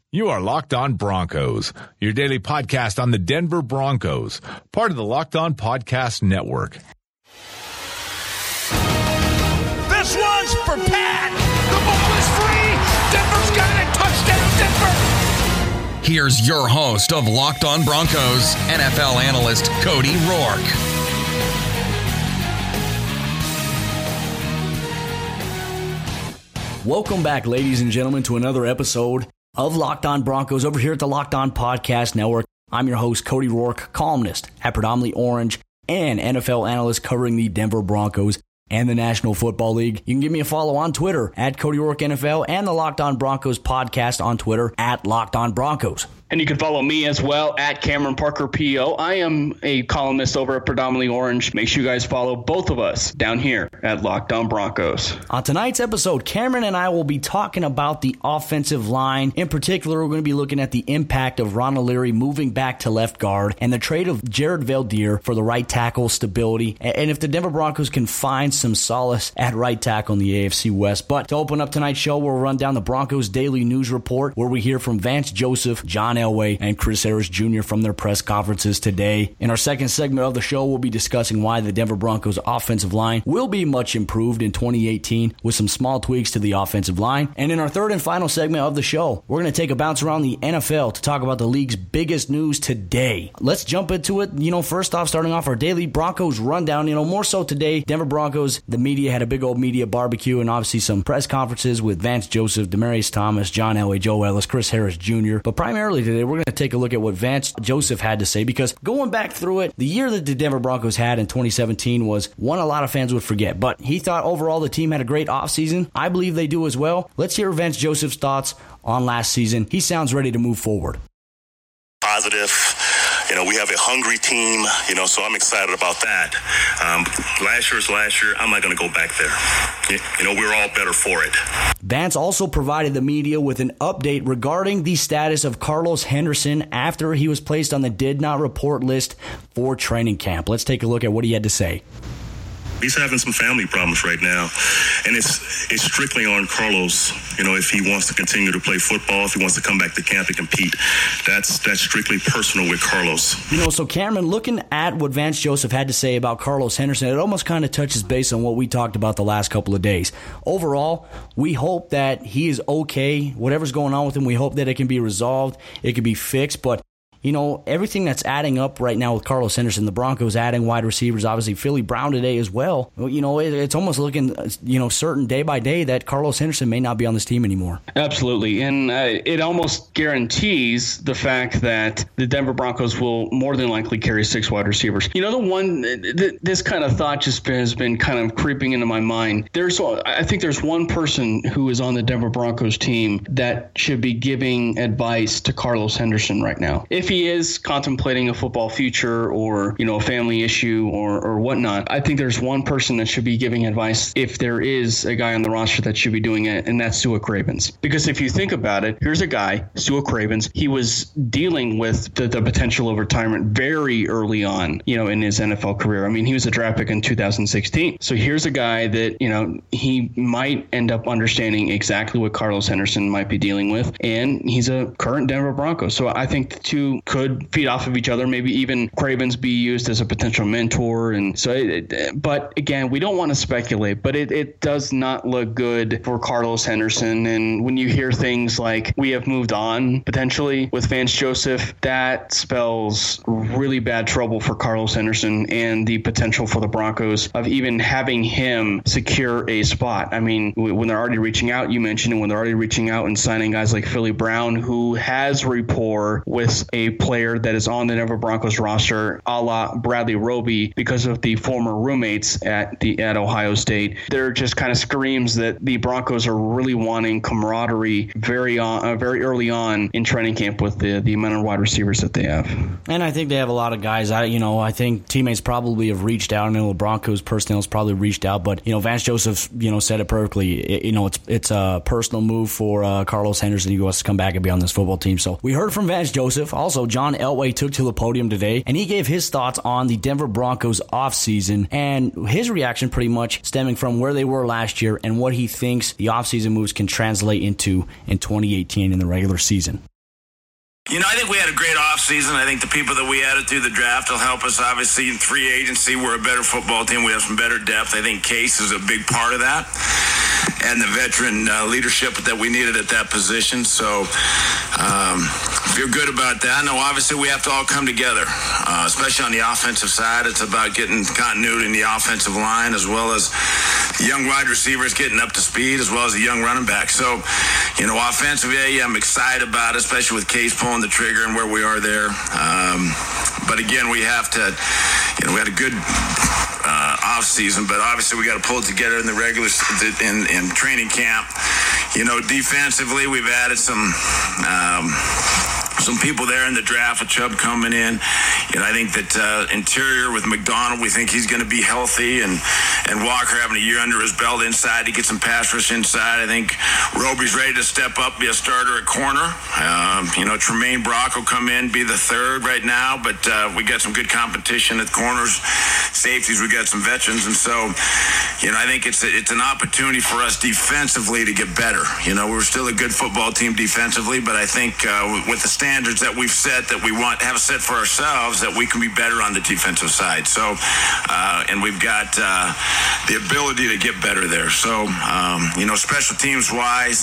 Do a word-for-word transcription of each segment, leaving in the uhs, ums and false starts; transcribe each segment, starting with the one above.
You are Locked On Broncos, your daily podcast on the Denver Broncos, part of the Locked On Podcast Network. This one's for Pat. The ball is free. Denver's got it. Touchdown, Denver. Here's your host of Locked On Broncos, N F L analyst Cody Roark. Welcome back, ladies and gentlemen, to another episode of Locked On Broncos over here at the Locked On Podcast Network. I'm your host, Cody Roark, columnist at Predominantly Orange and N F L analyst covering the Denver Broncos and the National Football League. You can give me a follow on Twitter at Cody Roark N F L and the Locked On Broncos podcast on Twitter at Locked On Broncos. And you can follow me as well at Cameron Parker P O. I am a columnist over at Predominantly Orange. Make sure you guys follow both of us down here at Locked On Broncos. On tonight's episode, Cameron and I will be talking about the offensive line. In particular, we're going to be looking at the impact of Ron O'Leary moving back to left guard and the trade of Jared Veldheer for the right tackle stability. And if the Denver Broncos can find some solace at right tackle in the A F C West. But to open up tonight's show, we'll run down the Broncos Daily News Report, where we hear from Vance Joseph, John Elway, and Chris Harris Junior from their press conferences today. In our second segment of the show, we'll be discussing why the Denver Broncos offensive line will be much improved in twenty eighteen with some small tweaks to the offensive line. And in our third and final segment of the show, we're going to take a bounce around the N F L to talk about the league's biggest news today. Let's jump into it. You know, first off, starting off our daily Broncos rundown, you know, more so today, Denver Broncos, the media had a big old media barbecue and obviously some press conferences with Vance Joseph, Demaryius Thomas, John Elway, Joe Ellis, Chris Harris Junior But primarily today, we're going to take a look at what Vance Joseph had to say, because going back through it, the year that the Denver Broncos had in twenty seventeen was one a lot of fans would forget, but he thought overall the team had a great offseason. I believe they do as well. Let's hear Vance Joseph's thoughts on last season. He sounds ready to move forward. Positive. You know, we have a hungry team, you know, so I'm excited about that. Um, last year's last year. I'm not going to go back there. You, you know, we're all better for it. Vance also provided the media with an update regarding the status of Carlos Henderson after he was placed on the did not report list for training camp. Let's take a look at what he had to say. He's having some family problems right now, and it's it's strictly on Carlos. You know, if he wants to continue to play football, if he wants to come back to camp and compete, that's that's strictly personal with Carlos. You know, so Cameron, looking at what Vance Joseph had to say about Carlos Henderson, it almost kind of touches base on what we talked about the last couple of days. Overall, we hope that he is okay. Whatever's going on with him, we hope that it can be resolved, it can be fixed, but you know, everything that's adding up right now with Carlos Henderson, the Broncos adding wide receivers, obviously Philly Brown today as well. You know, it, it's almost looking, you know, certain day by day that Carlos Henderson may not be on this team anymore. Absolutely. And uh, it almost guarantees the fact that the Denver Broncos will more than likely carry six wide receivers. You know, the one, th- this kind of thought just has been kind of creeping into my mind. There's, I think there's one person who is on the Denver Broncos team that should be giving advice to Carlos Henderson right now. If he is contemplating a football future or, you know, a family issue or, or whatnot, I think there's one person that should be giving advice if there is a guy on the roster that should be doing it, and that's Sua Cravens. Because if you think about it, here's a guy, Sua Cravens, he was dealing with the, the potential of retirement very early on, you know, in his N F L career. I mean, he was a draft pick in two thousand sixteen. So here's a guy that, you know, he might end up understanding exactly what Carlos Henderson might be dealing with, and he's a current Denver Bronco. So I think the two could feed off of each other. Maybe even Cravens be used as a potential mentor. And so, it, but again, we don't want to speculate, but it, it does not look good for Carlos Henderson. And when you hear things like we have moved on potentially with Vance Joseph, that spells really bad trouble for Carlos Henderson and the potential for the Broncos of even having him secure a spot. I mean, when they're already reaching out, you mentioned it, when they're already reaching out and signing guys like Philly Brown, who has rapport with a player that is on the Denver Broncos roster, a la Bradley Roby, because of the former roommates at the at Ohio State. There just kind of screams that the Broncos are really wanting camaraderie very on, uh, very early on in training camp with the the amount of wide receivers that they have. And I think they have a lot of guys. I you know I think teammates probably have reached out. I know the Broncos personnel has probably reached out, but you know Vance Joseph you know said it perfectly. It, you know it's it's a personal move for uh, Carlos Henderson. He wants to come back and be on this football team. So we heard from Vance Joseph. Also, John Elway took to the podium today, and he gave his thoughts on the Denver Broncos offseason and his reaction pretty much stemming from where they were last year and what he thinks the offseason moves can translate into in twenty eighteen in the regular season. You know, I think we had a great offseason. I think the people that we added through the draft will help us. Obviously, in free agency, we're a better football team. We have some better depth. I think Case is a big part of that, and the veteran uh, leadership that we needed at that position. So, um, feel good about that. No, obviously, we have to all come together, uh, especially on the offensive side. It's about getting continuity in the offensive line, as well as young wide receivers getting up to speed, as well as a young running back. So, you know, offensively, I'm excited about it, especially with Case pulling the trigger and where we are there. Um, but again, we have to, you know, we had a good uh, off season, but obviously we got to pull it together in the regular in, in training camp. You know, defensively, we've added some. Um, Some people there in the draft with Chubb coming in. You know, I think that uh, interior with McDonald, we think he's going to be healthy, and and Walker having a year under his belt inside to get some pass rush inside. I think Roby's ready to step up, be a starter at corner. Um, you know, Tremaine Brock will come in, be the third right now, but uh, we got some good competition at corners. Safeties, we got some veterans, and so, you know, I think it's a, it's an opportunity for us defensively to get better. You know, we're still a good football team defensively, but I think uh, with the standards that we've set, that we want have set for ourselves, that we can be better on the defensive side. So, uh, and we've got uh, the ability to get better there. So, um, you know, special teams wise,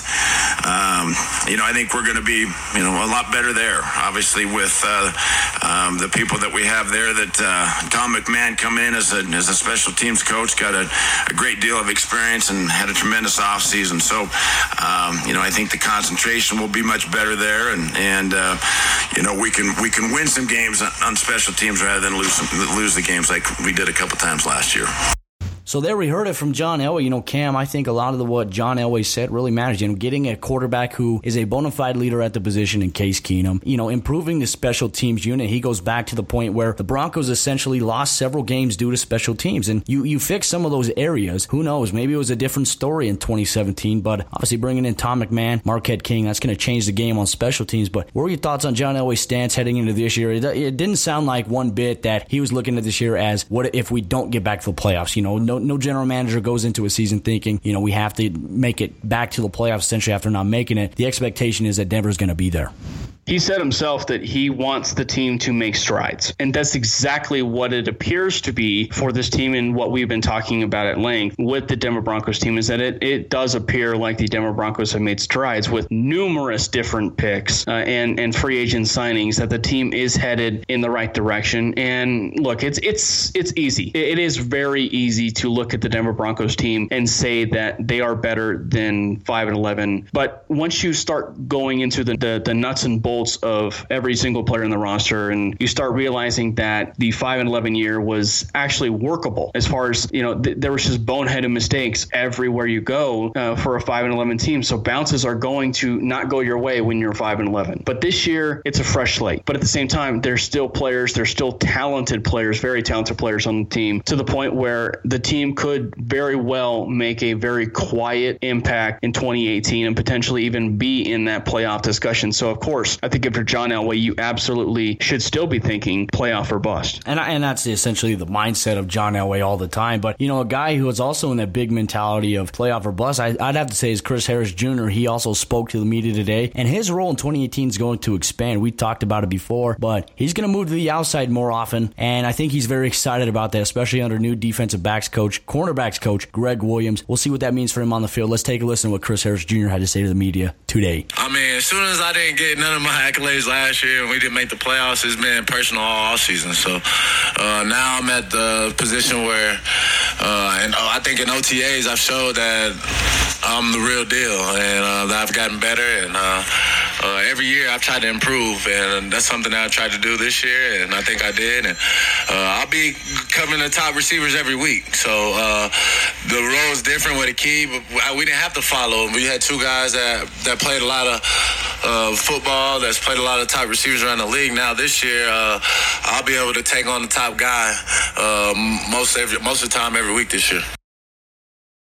um, you know, I think we're going to be, you know, a lot better there. Obviously, with uh, um, the people that we have there, that uh, Tom McMahon come in as a as a special teams coach, got a, a great deal of experience and had a tremendous offseason. So, um, you know, I think the concentration will be much better there, and and uh, you know, we can we can win some games on special teams rather than lose some, lose the games like we did a couple times last year. So there we heard it from John Elway. You know, Cam, I think a lot of the, what John Elway said really matters. You know, getting a quarterback who is a bona fide leader at the position in Case Keenum. You know, improving the special teams unit. He goes back to the point where the Broncos essentially lost several games due to special teams. And you, you fix some of those areas. Who knows? Maybe it was a different story in twenty seventeen. But obviously bringing in Tom McMahon, Marquette King, that's going to change the game on special teams. But what were your thoughts on John Elway's stance heading into this year? It, it didn't sound like one bit that he was looking at this year as, what if we don't get back to the playoffs? You know, no, no general manager goes into a season thinking, you know, we have to make it back to the playoffs essentially after not making it. The expectation is that Denver's going to be there. He said himself that he wants the team to make strides. And that's exactly what it appears to be for this team, and what we've been talking about at length with the Denver Broncos team is that it, it does appear like the Denver Broncos have made strides with numerous different picks uh, and, and free agent signings, that the team is headed in the right direction. And look, it's it's it's easy. It is very easy to look at the Denver Broncos team and say that they are better than five and eleven. But once you start going into the, the, the nuts and bolts of every single player in the roster, and you start realizing that the five and eleven year was actually workable, as far as, you know, th- there was just boneheaded mistakes everywhere you go uh, for a five and eleven team. So bounces are going to not go your way when you're five and eleven. But this year it's a fresh slate. But at the same time, there's still players, there's still talented players, very talented players on the team, to the point where the team could very well make a very quiet impact in twenty eighteen and potentially even be in that playoff discussion. So of course, I think if you're John Elway, you absolutely should still be thinking playoff or bust. And and that's essentially the mindset of John Elway all the time. But, you know, a guy who is also in that big mentality of playoff or bust, I, I'd have to say is Chris Harris Junior He also spoke to the media today, and his role in twenty eighteen is going to expand. We talked about it before, but he's going to move to the outside more often, and I think he's very excited about that, especially under new defensive backs coach, cornerbacks coach, Greg Williams. We'll see what that means for him on the field. Let's take a listen to what Chris Harris Junior had to say to the media today. I mean, as soon as I didn't get none of my accolades last year and we didn't make the playoffs, it's been personal all season. So uh, now I'm at the position where, uh, and I think in O T As I've showed that I'm the real deal, and uh, that I've gotten better, and uh, uh, every year I've tried to improve, and that's something that I tried to do this year, and I think I did. And uh, I'll be covering the top receivers every week, so uh, the role is different with a key, but we didn't have to follow. We had two guys that, that played a lot of uh, football, that's played a lot of top receivers around the league. Now this year, uh, I'll be able to take on the top guy uh, most every most of the time every week this year.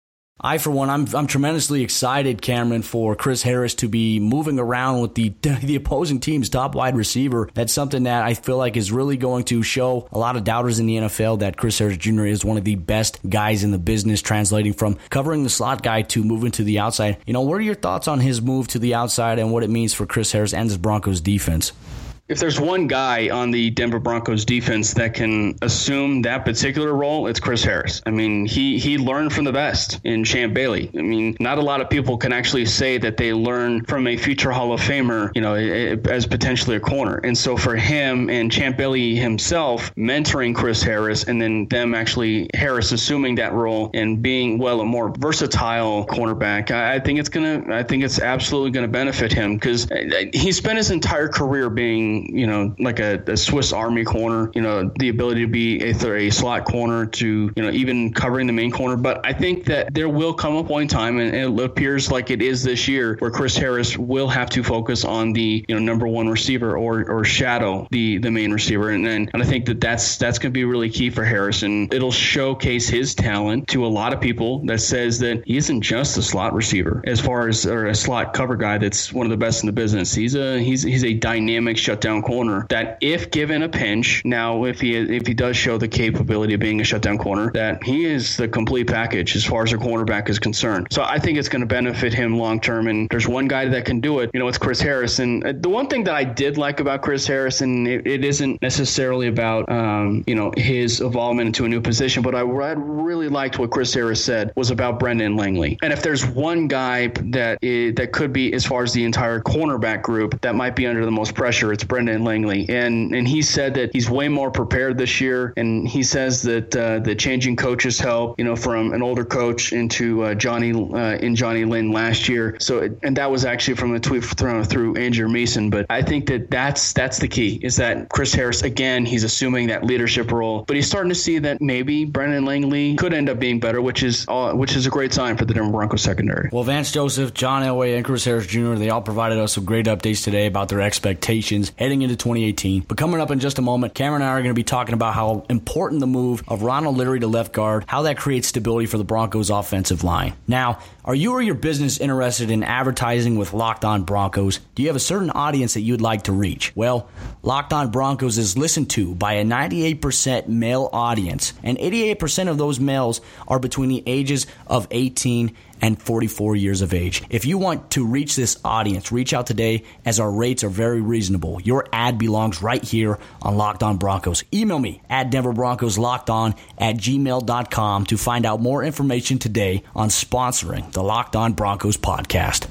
I, for one, I'm I'm tremendously excited, Cameron, for Chris Harris to be moving around with the the opposing team's top wide receiver. That's something that I feel like is really going to show a lot of doubters in the N F L that Chris Harris Junior is one of the best guys in the business, translating from covering the slot guy to moving to the outside. You know, what are your thoughts on his move to the outside and what it means for Chris Harris and his Broncos defense? If there's one guy on the Denver Broncos defense that can assume that particular role, it's Chris Harris. I mean, he he learned from the best in Champ Bailey. I mean, not a lot of people can actually say that they learned from a future Hall of Famer, you know, as potentially a corner. And so for him and Champ Bailey himself mentoring Chris Harris, and then them actually Harris assuming that role and being, well, a more versatile cornerback, I, I think it's gonna, I think it's absolutely going to benefit him, because he spent his entire career being, you know, like a, a Swiss Army corner, you know, the ability to be a, a slot corner to, you know, even covering the main corner. But I think that there will come a point in time, and it appears like it is this year, where Chris Harris will have to focus on the, you know, number one receiver or or shadow the the main receiver. And then and I think that that's that's going to be really key for Harris, and it'll showcase his talent to a lot of people that says that he isn't just a slot receiver as far as, or a slot cover guy that's one of the best in the business. He's a he's he's a dynamic shutdown corner that, if given a pinch, now if he if he does show the capability of being a shutdown corner, that he is the complete package as far as a cornerback is concerned. So I think it's going to benefit him long term, and there's one guy that can do it, you know, it's Chris Harris. And the one thing that I did like about Chris Harris, and it, it isn't necessarily about um, you know, his evolvement into a new position, but I, I really liked what Chris Harris said was about Brendan Langley. And if there's one guy that is, that could be, as far as the entire cornerback group, that might be under the most pressure, it's Brendan Langley. And and he said that he's way more prepared this year, and he says that uh, the changing coaches help, you know, from an older coach into uh, Johnny uh, in Johnny Lynn last year. So it, and that was actually from a tweet thrown through Andrew Mason. But I think that that's that's the key, is that Chris Harris, again, he's assuming that leadership role, but he's starting to see that maybe Brendan Langley could end up being better, which is uh, which is a great sign for the Denver Broncos secondary. Well, Vance Joseph, John Elway, and Chris Harris Junior, they all provided us some great updates today about their expectations heading into twenty eighteen. But coming up in just a moment, Cameron and I are going to be talking about how important the move of Ronald Leary to left guard, how that creates stability for the Broncos offensive line. Now, are you or your business interested in advertising with Locked On Broncos? Do you have a certain audience that you'd like to reach? Well, Locked On Broncos is listened to by a ninety-eight percent male audience, and eighty-eight percent of those males are between the ages of eighteen and forty-four years of age. If you want to reach this audience, reach out today, as our rates are very reasonable. Your ad belongs right here on Locked On Broncos. Email me at Denver Broncos Locked On at gmail dot com to find out more information today on sponsoring the Locked On Broncos podcast.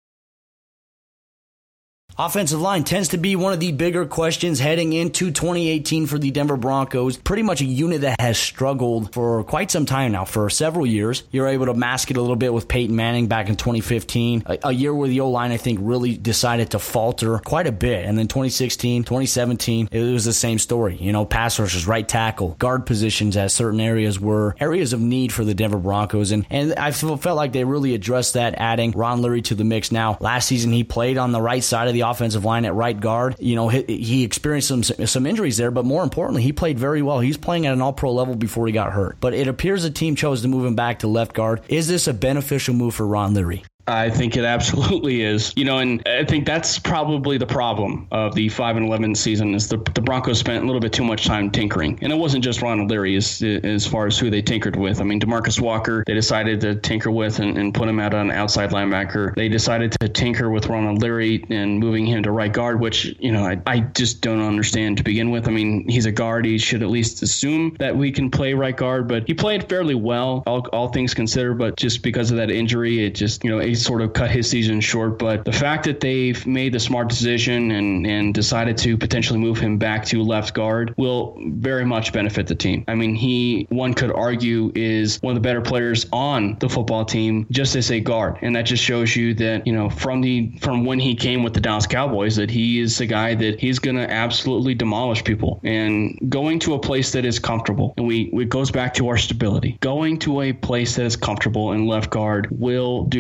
Offensive line tends to be one of the bigger questions heading into twenty eighteen for the Denver Broncos. Pretty much a unit that has struggled for quite some time now, for several years. You're able to mask it a little bit with Peyton Manning back in twenty fifteen. A, a year where the O-line, I think, really decided to falter quite a bit. And then twenty sixteen, twenty seventeen, it was the same story. You know, pass rushers, right tackle, guard positions as certain areas were areas of need for the Denver Broncos. And, and I felt like they really addressed that, adding Ron Leary to the mix. Now, last season he played on the right side of the offensive line at right guard. You know, he, he experienced some some injuries there, but more importantly, he played very well. He's playing at an all-pro level before he got hurt. But it appears the team chose to move him back to left guard. Is this a beneficial move for Ron Leary? I think it absolutely is. You know, and I think that's probably the problem of the five and eleven season, is the, the Broncos spent a little bit too much time tinkering. And it wasn't just Ronald Leary as, as far as who they tinkered with. I mean, DeMarcus Walker, they decided to tinker with and, and put him out on outside linebacker. They decided to tinker with Ronald Leary and moving him to right guard, which, you know, I, I just don't understand to begin with. I mean, he's a guard. He should at least assume that we can play right guard, but he played fairly well, all, all things considered. But just because of that injury, it just, you know, it sort of cut his season short. But the fact that they've made the smart decision and, and decided to potentially move him back to left guard will very much benefit the team. I mean, he, one could argue, is one of the better players on the football team just as a guard. And that just shows you that, you know, from the from when he came with the Dallas Cowboys, that he is a guy that he's going to absolutely demolish people. And going to a place that is comfortable, and we it goes back to our stability. Going to a place that is comfortable in left guard will do Ronald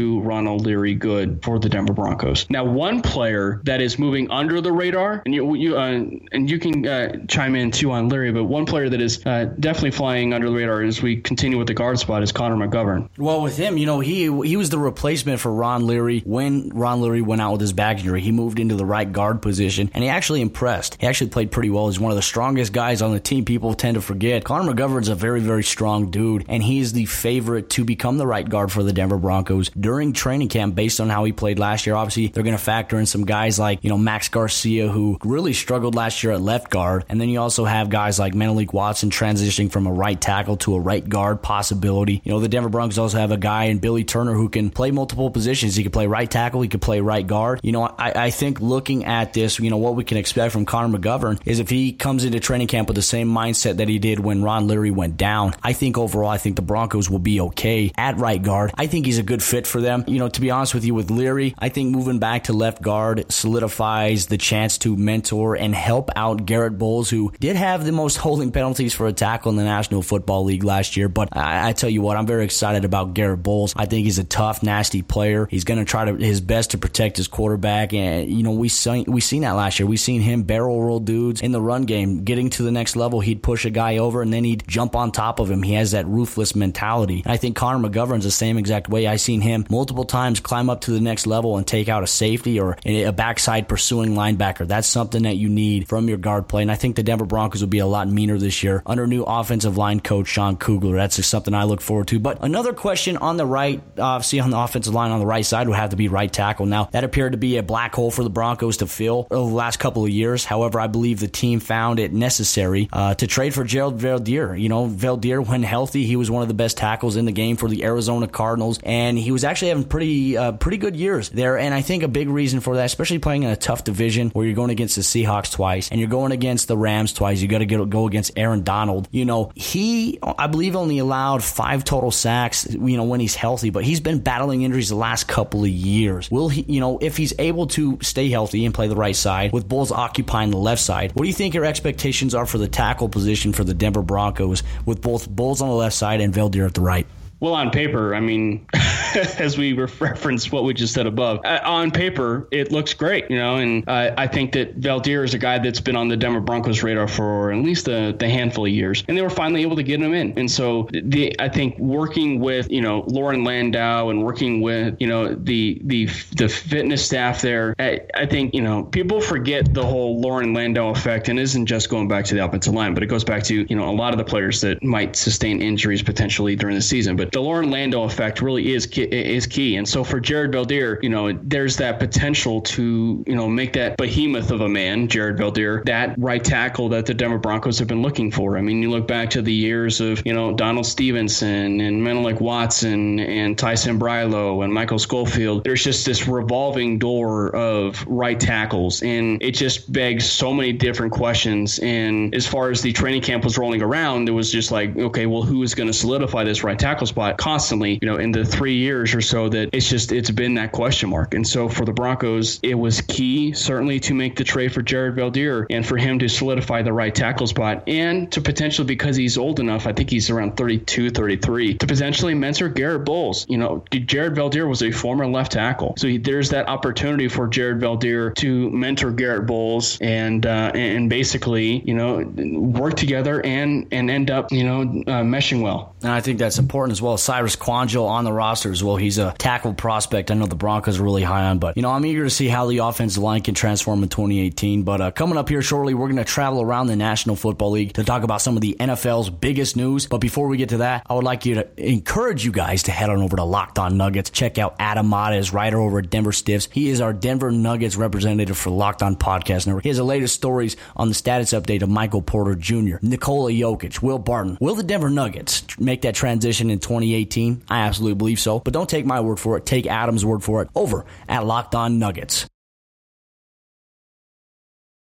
Ronald Leary good for the Denver Broncos. Now, one player that is moving under the radar, and you, you uh, and you can uh, chime in too on Leary, but one player that is uh, definitely flying under the radar as we continue with the guard spot is Connor McGovern. Well, with him, you know, he he was the replacement for Ron Leary when Ron Leary went out with his back injury. He moved into the right guard position, and he actually impressed. He actually played pretty well. He's one of the strongest guys on the team. People tend to forget. Connor McGovern's a very, very strong dude, and he's the favorite to become the right guard for the Denver Broncos during training camp based on how he played last year. Obviously, they're going to factor in some guys like, you know, Max Garcia, who really struggled last year at left guard, and then you also have guys like Menelik Watson transitioning from a right tackle to a right guard possibility. You know, the Denver Broncos also have a guy in Billy Turner who can play multiple positions. He can play right tackle, he can play right guard. You know, I, I think looking at this, you know, what we can expect from Connor McGovern is if he comes into training camp with the same mindset that he did when Ron Leary went down, I think overall, I think the Broncos will be okay at right guard. I think he's a good fit for them. You know, to be honest with you, with Leary, I think moving back to left guard solidifies the chance to mentor and help out Garrett Bowles, who did have the most holding penalties for a tackle in the National Football League last year. But I, I tell you what, I'm very excited about Garrett Bowles. I think he's a tough, nasty player. He's going to try to his best to protect his quarterback. And, you know, we seen, we seen that last year. We seen him barrel roll dudes in the run game. Getting to the next level, he'd push a guy over and then he'd jump on top of him. He has that ruthless mentality. And I think Connor McGovern's the same exact way. I've seen him multiple times climb up to the next level and take out a safety or a backside pursuing linebacker. That's something that you need from your guard play. And I think the Denver Broncos will be a lot meaner this year under new offensive line coach Sean Kugler. That's just something I look forward to. But another question on the right, uh, see on the offensive line on the right side would have to be right tackle. Now, that appeared to be a black hole for the Broncos to fill over the last couple of years. However, I believe the team found it necessary uh, to trade for Gerald Veldheer. You know, Veldheer, when healthy, he was one of the best tackles in the game for the Arizona Cardinals, and he was actually having pretty uh, pretty good years there. And I think a big reason for that, especially playing in a tough division where you're going against the Seahawks twice and you're going against the Rams twice, you got to go against Aaron Donald. You know, he, I believe, only allowed five total sacks, you know, when he's healthy, but he's been battling injuries the last couple of years. Will he, you know, if he's able to stay healthy and play the right side with Bowles occupying the left side, what do you think your expectations are for the tackle position for the Denver Broncos with both Bowles on the left side and Veldheer at the right? Well, on paper, I mean, as we reference what we just said above, uh, on paper, it looks great, you know, and uh, I think that Veldheer is a guy that's been on the Denver Broncos radar for at least a, the handful of years, and they were finally able to get him in. And so the, I think working with, you know, Lauren Landau and working with, you know, the the the fitness staff there, I, I think, you know, people forget the whole Lauren Landau effect, and isn't just going back to the offensive line, but it goes back to, you know, a lot of the players that might sustain injuries potentially during the season. But the Lauren Landau effect really is key, is key. And so for Jared Veldheer, you know, there's that potential to, you know, make that behemoth of a man, Jared Veldheer, that right tackle that the Denver Broncos have been looking for. I mean, you look back to the years of, you know, Donald Stevenson and Menelik Watson and Tyson Brilo and Michael Schofield. There's just this revolving door of right tackles, and it just begs so many different questions. And as far as the training camp was rolling around, it was just like, okay, well, who is going to solidify this right tackle spot constantly, you know, in the three years or so that it's just, it's been that question mark. And so for the Broncos, it was key certainly to make the trade for Jared Veldheer and for him to solidify the right tackle spot, and to potentially, because he's old enough, I think he's around thirty-two, thirty-three, to potentially mentor Garrett Bowles. You know, Jared Veldheer was a former left tackle. So there's that opportunity for Jared Veldheer to mentor Garrett Bowles and, uh, and basically, you know, work together and, and end up, you know, uh, meshing well. And I think that's important as well. Cyrus Quanjo on the roster as well. He's a tackle prospect I know the Broncos are really high on, but, you know, I'm eager to see how the offensive line can transform in twenty eighteen. But uh, coming up here shortly, we're going to travel around the National Football League to talk about some of the N F L's biggest news. But before we get to that, I would like you to encourage you guys to head on over to Locked On Nuggets. Check out Adam Mata, his writer over at Denver Stiffs. He is our Denver Nuggets representative for Locked On Podcast Network. He has the latest stories on the status update of Michael Porter Junior, Nikola Jokic, Will Barton. Will the Denver Nuggets make that transition in twenty eighteen? I absolutely believe so. But don't take my word for it. Take Adam's word for it over at Locked On Nuggets.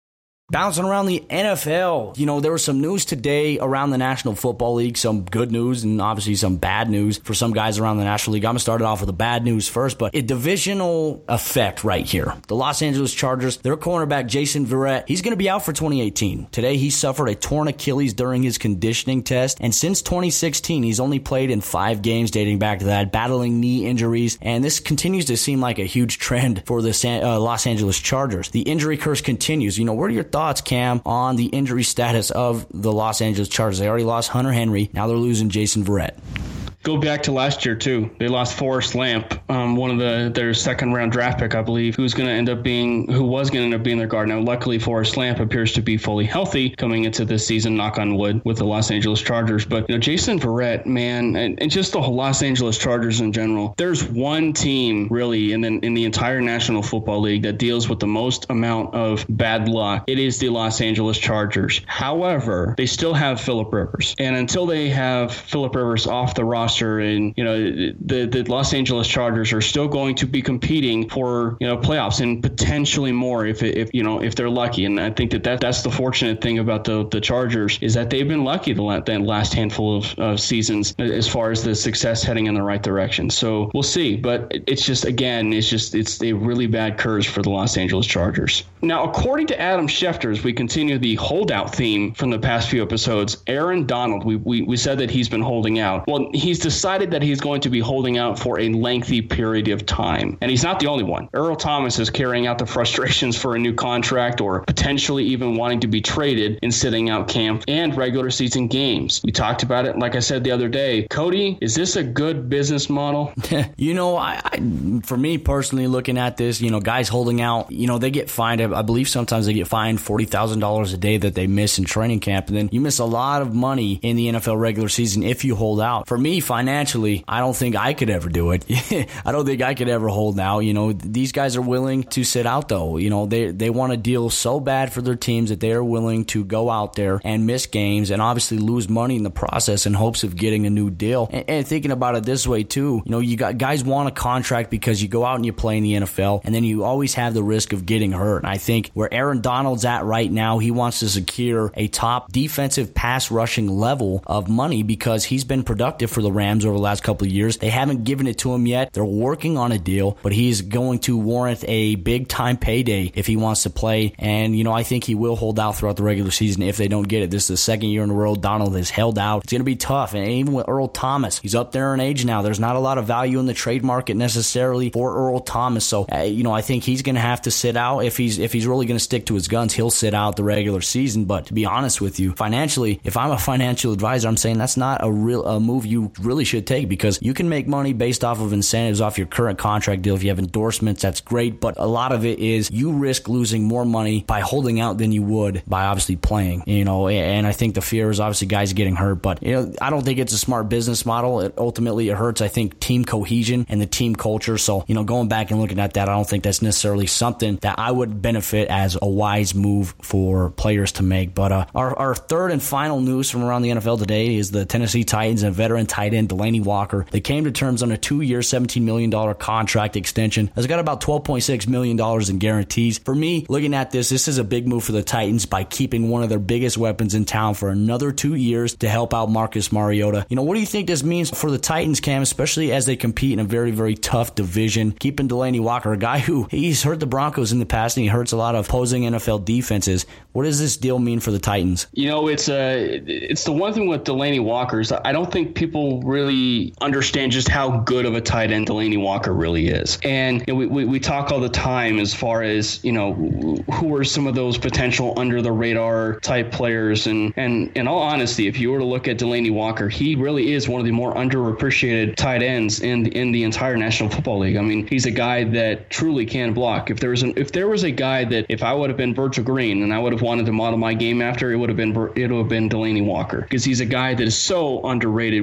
Bouncing around the N F L, you know, there was some news today around the National Football League, some good news and obviously some bad news for some guys around the National League. I'm going to start it off with the bad news first, but a divisional effect right here. The Los Angeles Chargers, their cornerback Jason Verrett, he's going to be out for twenty eighteen. Today, he suffered a torn Achilles during his conditioning test, and since twenty sixteen, he's only played in five games dating back to that, battling knee injuries, and this continues to seem like a huge trend for the San, uh, Los Angeles Chargers. The injury curse continues. You know, what are your thoughts? Thoughts, Cam, on the injury status of the Los Angeles Chargers? They already lost Hunter Henry. Now they're losing Jason Verrett. Go back to last year, too. They lost Forrest Lamp, um, one of the their second-round draft pick, I believe, who's going to end up being, who was going to end up being their guard. Now, luckily, Forrest Lamp appears to be fully healthy coming into this season, knock on wood, with the Los Angeles Chargers. But, you know, Jason Verrett, man, and, and just the whole Los Angeles Chargers in general, there's one team, really, in the, in the entire National Football League that deals with the most amount of bad luck. It is the Los Angeles Chargers. However, they still have Phillip Rivers. And until they have Phillip Rivers off the roster, and you know the the Los Angeles Chargers are still going to be competing for you know playoffs and potentially more if if you know if they're lucky. And I think that, that that's the fortunate thing about the the Chargers is that they've been lucky the last, that last handful of, of seasons as far as the success heading in the right direction. So we'll see, but it's just again it's just it's a really bad curse for the Los Angeles Chargers. Now, according to Adam Schefter, as we continue the holdout theme from the past few episodes, Aaron Donald, we we, we said that he's been holding out. Well, he's decided that he's going to be holding out for a lengthy period of time. And he's not the only one. Earl Thomas is carrying out the frustrations for a new contract or potentially even wanting to be traded in sitting out camp and regular season games. We talked about it, like I said the other day. Cody, is this a good business model? you know, I, I for me personally, looking at this, you know, guys holding out, you know, they get fined. I believe sometimes they get fined forty thousand dollars a day that they miss in training camp. And then you miss a lot of money in the N F L regular season if you hold out. For me, financially, I don't think I could ever do it. I don't think I could ever hold out. You know, these guys are willing to sit out, though. You know, they they want to deal so bad for their teams that they are willing to go out there and miss games and obviously lose money in the process in hopes of getting a new deal. And, and thinking about it this way, too, you know, you got guys want a contract because you go out and you play in the N F L, and then you always have the risk of getting hurt. And I think where Aaron Donald's at right now, he wants to secure a top defensive pass rushing level of money because he's been productive for the Rams over the last couple of years. They haven't given it to him yet. They're working on a deal, but he's going to warrant a big time payday if he wants to play. And, you know, I think he will hold out throughout the regular season if they don't get it. This is the second year in a row Donald has held out. It's going to be tough. And even with Earl Thomas, he's up there in age now. There's not a lot of value in the trade market necessarily for Earl Thomas. So, uh, you know, I think he's going to have to sit out. If he's if he's really going to stick to his guns, he'll sit out the regular season. But to be honest with you, financially, if I'm a financial advisor, I'm saying that's not a real a move you really should take because you can make money based off of incentives off your current contract deal. If you have endorsements, that's great. But a lot of it is you risk losing more money by holding out than you would by obviously playing, you know, and I think the fear is obviously guys getting hurt. But, you know, I don't think it's a smart business model. It ultimately, it hurts, I think, team cohesion and the team culture. So, you know, going back and looking at that, I don't think that's necessarily something that I would benefit as a wise move for players to make. But uh, our, our third and final news from around the N F L today is the Tennessee Titans and veteran tight end Delanie Walker. They came to terms on a two-year, seventeen million dollars contract extension. It's got about twelve point six million dollars in guarantees. For me, looking at this, this is a big move for the Titans by keeping one of their biggest weapons in town for another two years to help out Marcus Mariota. You know, what do you think this means for the Titans, Cam, especially as they compete in a very, very tough division? Keeping Delanie Walker, a guy who he's hurt the Broncos in the past and he hurts a lot of opposing N F L defenses. What does this deal mean for the Titans? You know, it's uh, it's the one thing with Delanie Walker is I don't think people really understand just how good of a tight end Delanie Walker really is. And you know, we, we, we talk all the time as far as, you know, who are some of those potential under the radar type players. And, and in all honesty, if you were to look at Delanie Walker, he really is one of the more underappreciated tight ends in the, in the entire National Football League. I mean, he's a guy that truly can block. If there was an, if there was a guy that if I would have been Virgil Green and I would have wanted to model my game after, it would have been it would have been Delanie Walker, because he's a guy that is so underrated when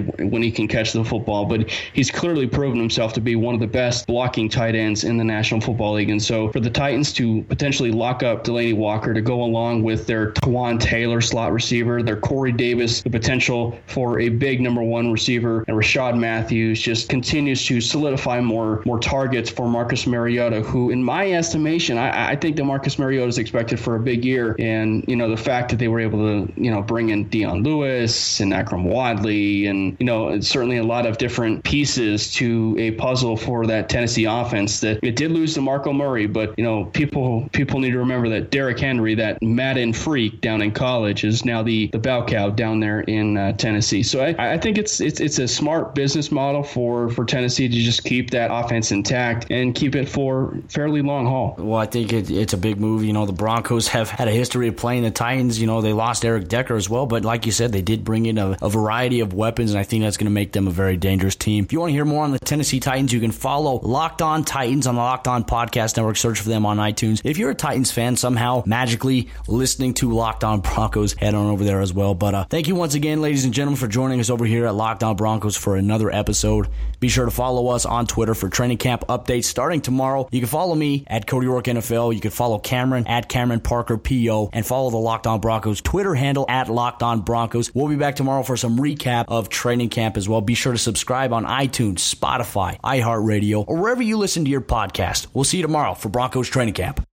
he can catch the football, but he's clearly proven himself to be one of the best blocking tight ends in the National Football League. And so for the Titans to potentially lock up Delanie Walker to go along with their Twan Taylor slot receiver, their Corey Davis, the potential for a big number one receiver, and Rashad Matthews just continues to solidify more more targets for Marcus Mariota, who in my estimation, I, I think that Marcus Mariota is expected for a big year. And, you know, the fact that they were able to, you know, bring in Dion Lewis and Akram Wadley and, you know, certainly a lot of different pieces to a puzzle for that Tennessee offense, that it did lose to Marco Murray, but, you know, people people need to remember that Derrick Henry, that Madden freak down in college, is now the, the bell cow down there in uh, Tennessee. So I, I think it's it's it's a smart business model for, for Tennessee to just keep that offense intact and keep it for fairly long haul. Well, I think it, it's a big move. You know, the Broncos have had a history of playing the Titans. You know, they lost Eric Decker as well, but like you said, they did bring in a, a variety of weapons, and I think that's going to make them a very dangerous team. If you want to hear more on the Tennessee Titans, you can follow Locked On Titans on the Locked On Podcast Network. Search for them on iTunes. If you're a Titans fan, somehow magically listening to Locked On Broncos, head on over there as well. But uh, thank you once again, ladies and gentlemen, for joining us over here at Locked On Broncos for another episode. Be sure to follow us on Twitter for training camp updates starting tomorrow. You can follow me at Cody Rourke N F L. You can follow Cameron at Cameron Parker P O, and follow the Locked On Broncos Twitter handle at Locked On Broncos. We'll be back tomorrow for some recap of training camp as well. Be sure to subscribe on iTunes, Spotify, iHeartRadio, or wherever you listen to your podcast. We'll see you tomorrow for Broncos training camp.